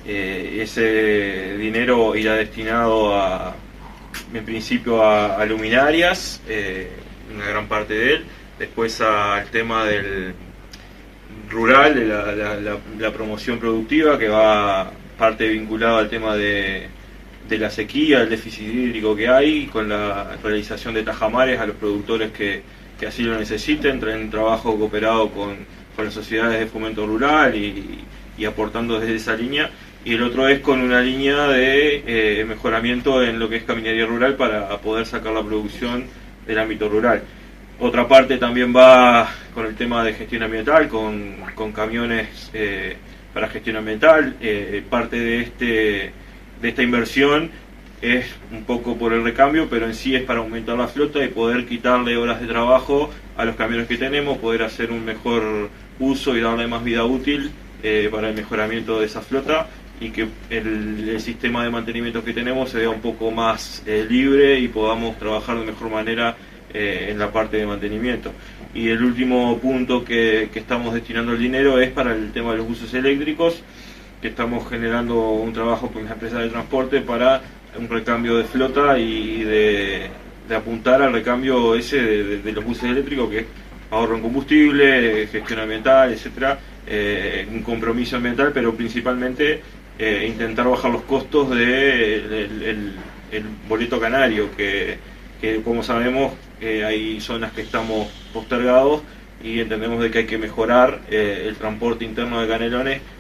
Ese dinero irá destinado en principio a luminarias, una gran parte de él, después al tema del rural, de la promoción productiva, que va parte vinculado al tema de la sequía, el déficit hídrico que hay, con la realización de tajamares a los productores que así lo necesiten, traen un trabajo cooperado con las sociedades de fomento rural y aportando desde esa línea. Y el otro es con una línea de mejoramiento en lo que es caminaría rural para poder sacar la producción del ámbito rural. Otra parte también va con el tema de gestión ambiental, con camiones para gestión ambiental. Parte de esta inversión es un poco por el recambio, pero en sí es para aumentar la flota y poder quitarle horas de trabajo a los camiones que tenemos, poder hacer un mejor uso y darle más vida útil para el mejoramiento de esa flota, y que el sistema de mantenimiento que tenemos se vea un poco más libre y podamos trabajar de mejor manera en la parte de mantenimiento. Y el último punto que estamos destinando el dinero es para el tema de los buses eléctricos, que estamos generando un trabajo con las empresas de transporte para un recambio de flota y de apuntar al recambio ese de los buses eléctricos, que es ahorro en combustible, gestión ambiental, etcétera, un compromiso ambiental, pero principalmente intentar bajar los costos del boleto canario, que como sabemos hay zonas que estamos postergados y entendemos de que hay que mejorar el transporte interno de Canelones